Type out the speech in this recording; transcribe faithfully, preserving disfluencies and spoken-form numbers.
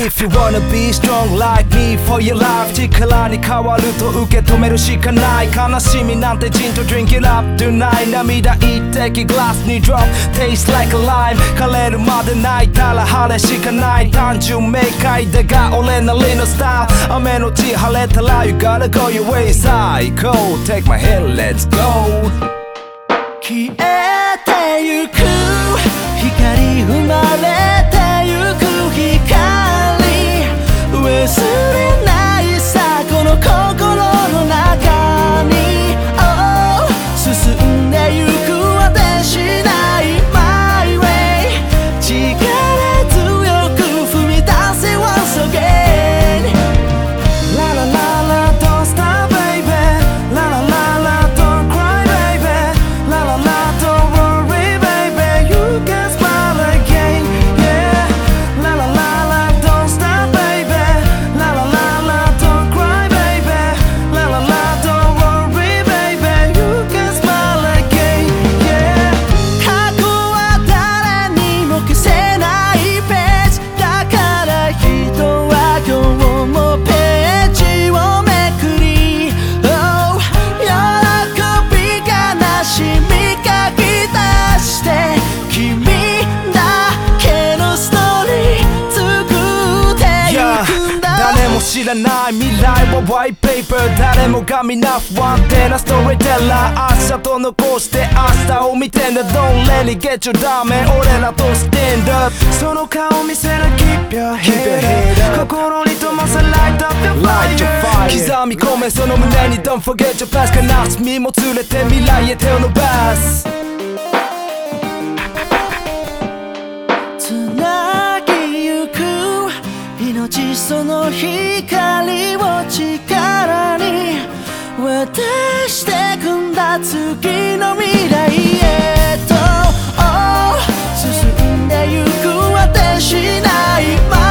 If you wanna be strong like me for your life 力に変わると受け止めるしかない悲しみなんてジンと Drink it up tonight 涙一滴グラスに Drop Taste like a lime 枯れるまで泣いたら晴れしかない単純明快だが俺なりのスタイル雨のち晴れたら You gotta go your way 最高 Take my hand let's go 消えてゆく光生まれてゆく光忘れないさこの心の中に、oh、進んでゆく果てしない My way 力強く踏み出せ Once again La la la la don't stop baby La la la la don't cry baby La la la don't worry baby You can smile again yeah La la la la don't stop baby La la la la don't cry baby La la la don't worry baby You can smile again yeah 過去は誰にも消せないページだから人は今日もページをめくり、oh、喜び悲しみ書き出して君だけのストーリー作ってゆくんだ、 誰も知らない未来は White paper 誰もが皆不安定なストーリーテラー明日と残して明日を見てんだ Don't let it get you down man 俺らと stand up その顔見せる Keep your head up 心に灯せ Light up your fire 刻み込めその胸に Don't forget your past 悲しみも連れて未来へ手を伸ばすつなぎゆく命その光を力に渡してくんだ次の未来へと、oh、進んでゆく果てしない